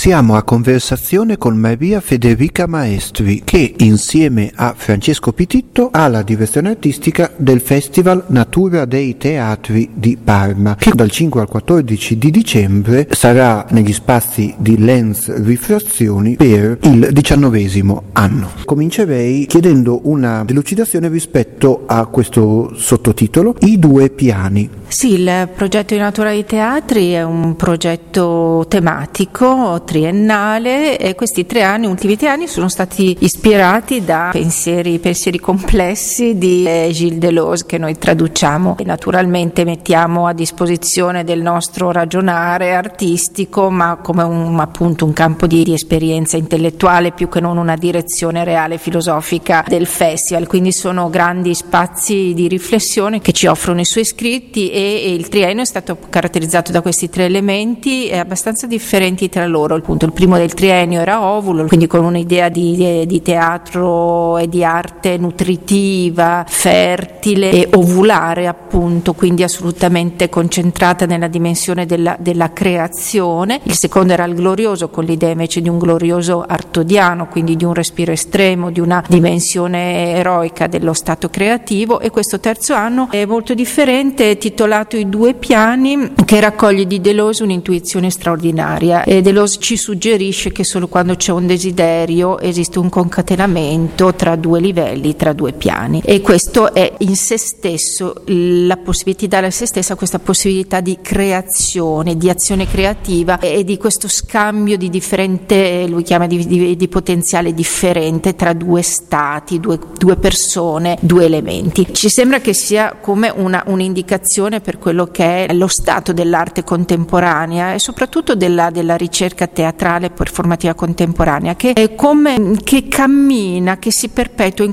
Siamo a conversazione con Maria Federica Maestri, che insieme a Francesco Pititto ha la direzione artistica del Festival Natura dei Teatri di Parma, che dal 5 al 14 di dicembre sarà negli spazi di Lens Rifrazioni per il 19° anno. Comincerei chiedendo una delucidazione rispetto a questo sottotitolo, I due piani. Sì, il progetto di Natura dei Teatri è un progetto tematico, triennale, e questi ultimi 3 anni sono stati ispirati da pensieri complessi di Gilles Deleuze, che noi traduciamo e naturalmente mettiamo a disposizione del nostro ragionare artistico, ma come appunto un campo di esperienza intellettuale più che non una direzione reale filosofica del festival. Quindi sono grandi spazi di riflessione che ci offrono i suoi scritti, e il triennio è stato caratterizzato da questi 3 elementi abbastanza differenti tra loro. Appunto, il primo del triennio era Ovulo, quindi con un'idea di teatro e di arte nutritiva, fertile e ovulare, appunto, quindi assolutamente concentrata nella dimensione della creazione. Il secondo era il Glorioso, con l'idea invece di un glorioso artodiano, quindi di un respiro estremo, di una dimensione eroica dello stato creativo. E questo terzo anno è molto differente, titolato I due piani, che raccoglie di Deleuze un'intuizione straordinaria. E Deleuze ci suggerisce che solo quando c'è un desiderio esiste un concatenamento tra 2 livelli, tra 2 piani, e questo è in se stesso la possibilità, dare a se stessa questa possibilità di creazione, di azione creativa e di questo scambio di differente, lui chiama di potenziale differente tra 2 stati, due persone, 2 elementi. Ci sembra che sia come un'indicazione per quello che è lo stato dell'arte contemporanea e soprattutto della ricerca teatrale performativa contemporanea, che è che cammina, che si perpetua in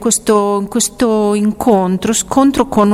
questo scontro con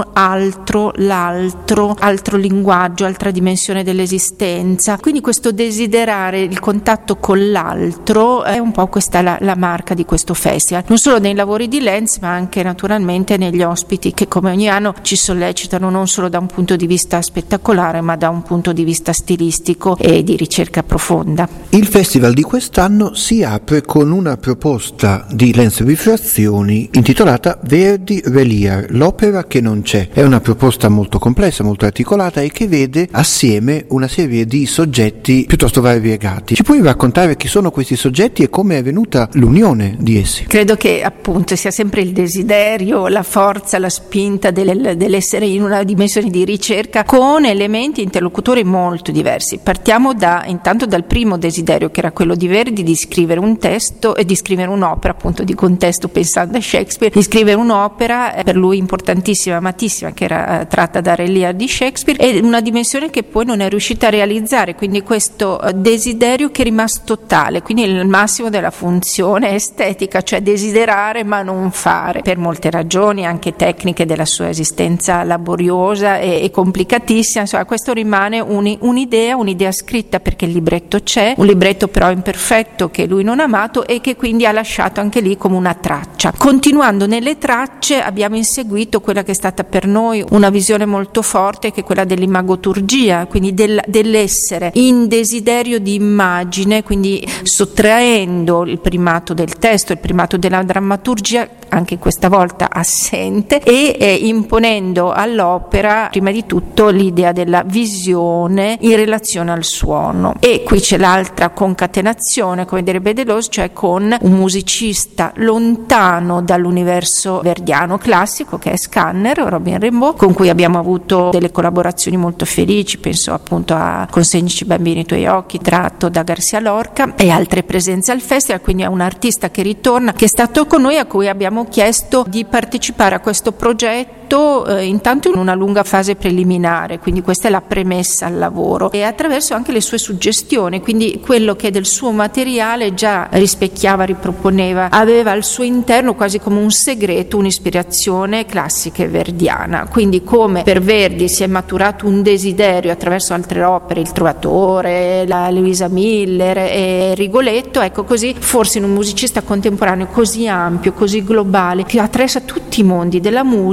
l'altro linguaggio, altra dimensione dell'esistenza. Quindi questo desiderare il contatto con l'altro è un po' questa la marca di questo festival, non solo nei lavori di Lens ma anche naturalmente negli ospiti, che come ogni anno ci sollecitano non solo da un punto di vista spettacolare ma da un punto di vista stilistico e di ricerca profonda. Il festival di quest'anno si apre con una proposta di Lens Rifrazioni intitolata Verdi Reliar, l'opera che non c'è. È una proposta molto complessa, molto articolata e che vede assieme una serie di soggetti piuttosto variegati. Ci puoi raccontare chi sono questi soggetti e come è venuta l'unione di essi? Credo che appunto sia sempre il desiderio, la forza, la spinta dell'essere in una dimensione di ricerca con elementi interlocutori molto diversi. Partiamo intanto dal primo desiderio, che era quello di Verdi di scrivere un testo e di scrivere un'opera, appunto di contesto pensando a Shakespeare, di scrivere un'opera per lui importantissima, amatissima, che era tratta da Reliar di Shakespeare, e una dimensione che poi non è riuscita a realizzare, quindi questo desiderio che è rimasto tale, quindi il massimo della funzione estetica, cioè desiderare ma non fare, per molte ragioni anche tecniche della sua esistenza laboriosa e complicatissima. Insomma, questo rimane un'idea scritta, perché il libretto c'è, un libretto però imperfetto che lui non ha amato e che quindi ha lasciato anche lì come una traccia. Continuando nelle tracce abbiamo inseguito quella che è stata per noi una visione molto forte, che è quella dell'imagoturgia, quindi dell'essere in desiderio di immagine, quindi sottraendo il primato del testo, il primato della drammaturgia, anche questa volta assente, e imponendo all'opera prima di tutto l'idea della visione in relazione al suono. E qui c'è l'altra concatenazione, come direbbe Deleuze, cioè con un musicista lontano dall'universo verdiano classico, che è Scanner, Robin Rimbaud, con cui abbiamo avuto delle collaborazioni molto felici, penso appunto a Consegnaci bambini i tuoi occhi, tratto da Garcia Lorca, e altre presenze al festival. Quindi è un artista che ritorna, che è stato con noi, a cui abbiamo chiesto di partecipare a questo progetto intanto in una lunga fase preliminare, quindi questa è la premessa al lavoro, e attraverso anche le sue suggestioni, quindi quello che del suo materiale già rispecchiava, riproponeva, aveva al suo interno quasi come un segreto, un'ispirazione classica e verdiana. Quindi come per Verdi si è maturato un desiderio attraverso altre opere, Il Trovatore, la Luisa Miller e Rigoletto, ecco, così forse in un musicista contemporaneo così ampio, così globale, che attraversa tutti i mondi della musica,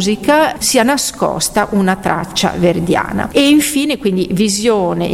sia nascosta una traccia verdiana. E infine quindi visione,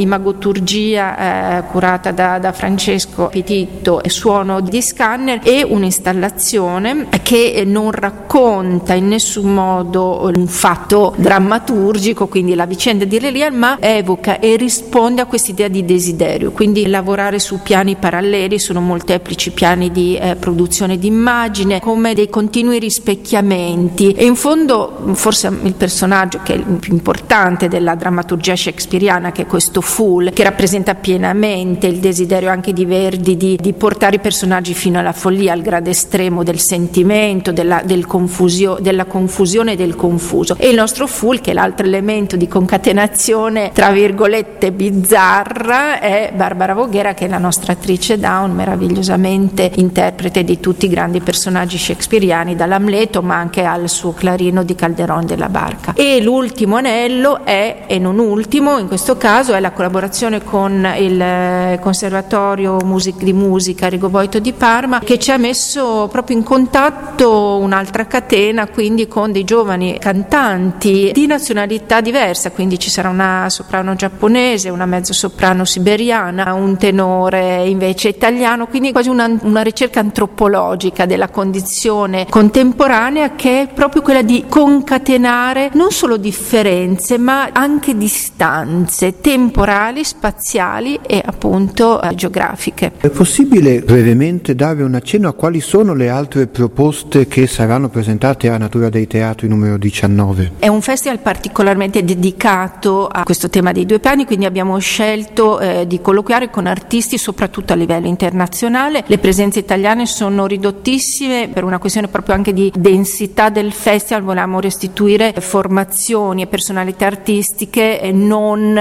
imagoturgia curata da Francesco Pititto e suono di scanner, e un'installazione che non racconta in nessun modo un fatto drammaturgico, quindi la vicenda di Relia, ma evoca e risponde a quest'idea di desiderio, quindi lavorare su piani paralleli, sono molteplici piani di produzione di immagine, come dei continui rispecchiamenti. E in fondo forse il personaggio che è il più importante della drammaturgia shakespeariana, che è questo Fool, che rappresenta pienamente il desiderio anche di Verdi di portare i personaggi fino alla follia, al grado estremo del sentimento, della confusione e del confuso. E il nostro Fool, che è l'altro elemento di concatenazione tra virgolette bizzarra, è Barbara Voghera, che è la nostra attrice Down, meravigliosamente interprete di tutti i grandi personaggi shakespeariani, dall'Amleto ma anche al suo Clarino di Calderón de la Barca. E l'ultimo anello è, e non ultimo in questo caso, è la collaborazione con il Conservatorio di Musica Arrigo Boito di Parma, che ci ha messo proprio in contatto un'altra catena, quindi con dei giovani cantanti di nazionalità diversa, quindi ci sarà una soprano giapponese, una mezzosoprano siberiana, un tenore invece italiano, quindi quasi una ricerca antropologica della condizione contemporanea, che è proprio quella di concatenare non solo differenze ma anche distanze temporali, spaziali e appunto geografiche. È possibile brevemente dare un accenno a quali sono le altre proposte che saranno presentate a Natura dei Teatri numero 19? È un festival particolarmente dedicato a questo tema dei 2 piani, quindi abbiamo scelto di colloquiare con artisti soprattutto a livello internazionale. Le presenze italiane sono ridottissime per una questione proprio anche di densità del festival, volevamo restituire formazioni e personalità artistiche non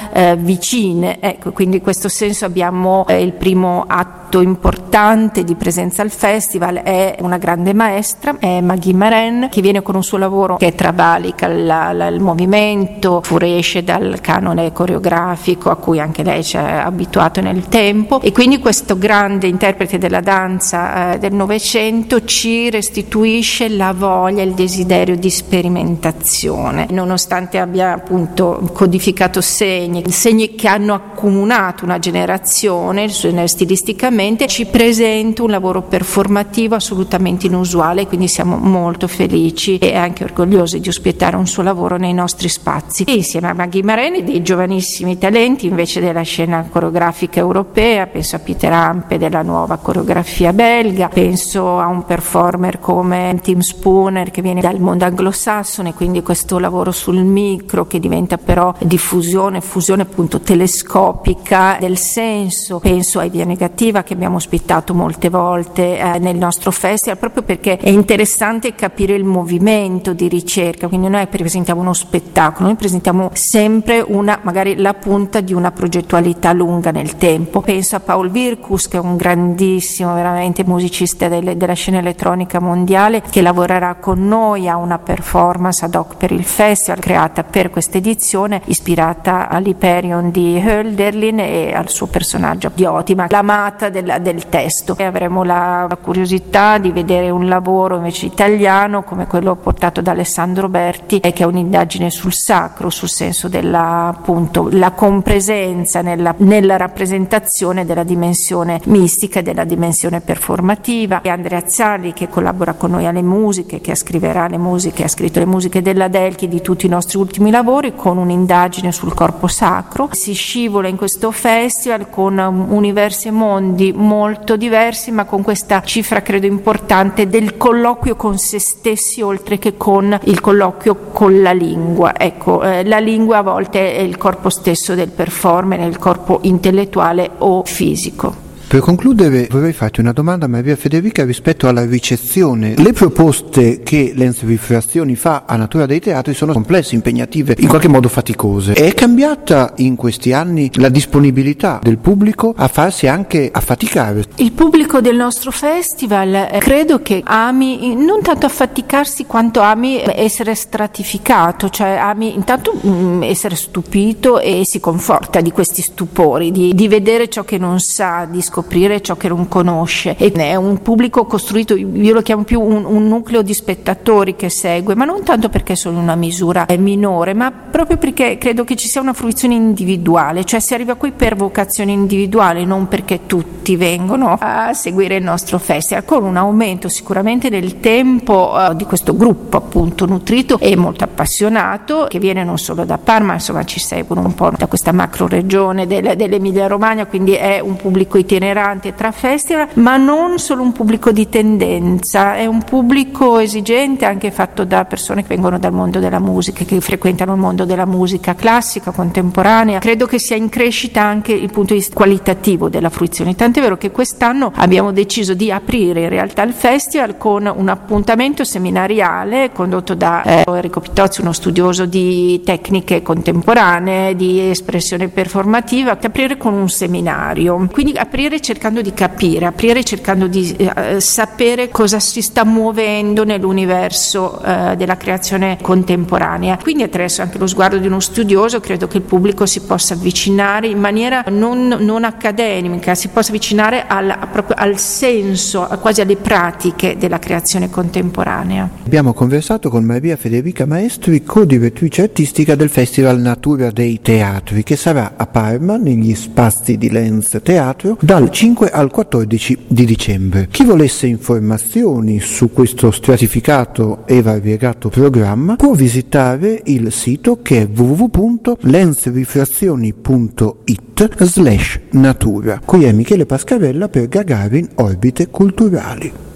vicine, ecco, quindi in questo senso abbiamo il primo atto importante di presenza al festival, è una grande maestra, è Maggie Maren, che viene con un suo lavoro che travalica il movimento, fuoriesce dal canone coreografico a cui anche lei ci ha abituato nel tempo, e quindi questo grande interprete della danza del Novecento ci restituisce la voglia, il desiderio di sperimentazione, nonostante abbia appunto codificato segni che hanno accomunato una generazione stilisticamente. Ci presenta un lavoro performativo assolutamente inusuale, quindi siamo molto felici e anche orgogliosi di ospitare un suo lavoro nei nostri spazi. E insieme a Maggie Mareni dei giovanissimi talenti invece della scena coreografica europea, penso a Peter Ampe della nuova coreografia belga, penso a un performer come Tim Spooner che viene dal mondo anglosassone, quindi questo lavoro sul micro che diventa però fusione appunto telescopica del senso. Penso a Idea Negativa che abbiamo ospitato molte volte nel nostro festival, proprio perché è interessante capire il movimento di ricerca, quindi noi presentiamo uno spettacolo, noi presentiamo sempre magari la punta di una progettualità lunga nel tempo. Penso a Paul Virkus, che è un grandissimo veramente musicista della scena elettronica mondiale, che lavorerà con noi a una performance ad hoc per il festival creata per questa edizione, ispirata all'Hyperion di Hölderlin e al suo personaggio Diotima, l'amata del testo. E avremo la curiosità di vedere un lavoro invece italiano come quello portato da Alessandro Berti, che è un'indagine sul sacro, sul senso della appunto la compresenza nella rappresentazione della dimensione mistica e della dimensione performativa. E Andrea Zalli, che collabora con noi alle musiche, che scriverà le musiche, ha scritto le musiche della Delchi di tutti i nostri ultimi lavori, con un'indagine sul corpo sacro. Si scivola in questo festival con universi e mondi molto diversi, ma con questa cifra credo importante del colloquio con se stessi oltre che con il colloquio con la lingua. Ecco, la lingua a volte è il corpo stesso del performer, è il corpo intellettuale o fisico. Per concludere vorrei farti una domanda, Maria Federica, rispetto alla ricezione. Le proposte che l'Ens Rifrazioni fa a Natura dei Teatri sono complesse, impegnative, in qualche modo faticose. È cambiata in questi anni la disponibilità del pubblico a farsi anche affaticare? Il pubblico del nostro festival credo che ami non tanto affaticarsi quanto ami essere stratificato, cioè ami intanto essere stupito e si conforta di questi stupori, di vedere ciò che non sa, di scoprire scoprire ciò che non conosce, e è un pubblico costruito, io lo chiamo più un nucleo di spettatori che segue, ma non tanto perché sono una misura minore, ma proprio perché credo che ci sia una fruizione individuale, cioè si arriva qui per vocazione individuale, non perché tutti vengono a seguire il nostro festival, con un aumento sicuramente nel tempo di questo gruppo appunto nutrito e molto appassionato, che viene non solo da Parma, insomma ci seguono un po' da questa macro regione dell'Emilia Romagna, quindi è un pubblico itinerante tra festival, ma non solo un pubblico di tendenza, è un pubblico esigente, anche fatto da persone che vengono dal mondo della musica, che frequentano il mondo della musica classica, contemporanea. Credo che sia in crescita anche il punto di vista qualitativo della fruizione, tant'è vero che quest'anno abbiamo deciso di aprire in realtà il festival con un appuntamento seminariale condotto da Enrico Pitozzi, uno studioso di tecniche contemporanee, di espressione performativa, aprire con un seminario, quindi aprire cercando di capire, aprire cercando di sapere cosa si sta muovendo nell'universo della creazione contemporanea. Quindi attraverso anche lo sguardo di uno studioso credo che il pubblico si possa avvicinare in maniera non accademica, si possa avvicinare proprio al senso, quasi alle pratiche della creazione contemporanea. Abbiamo conversato con Maria Federica Maestri, co-direttrice artistica del Festival Natura dei Teatri, che sarà a Parma negli spazi di Lens Teatro dal 5 al 14 di dicembre. Chi volesse informazioni su questo stratificato e variegato programma può visitare il sito, che è www.lensrifrazioni.it/natura. Qui è Michele Pascarella per Gagarin Orbite Culturali.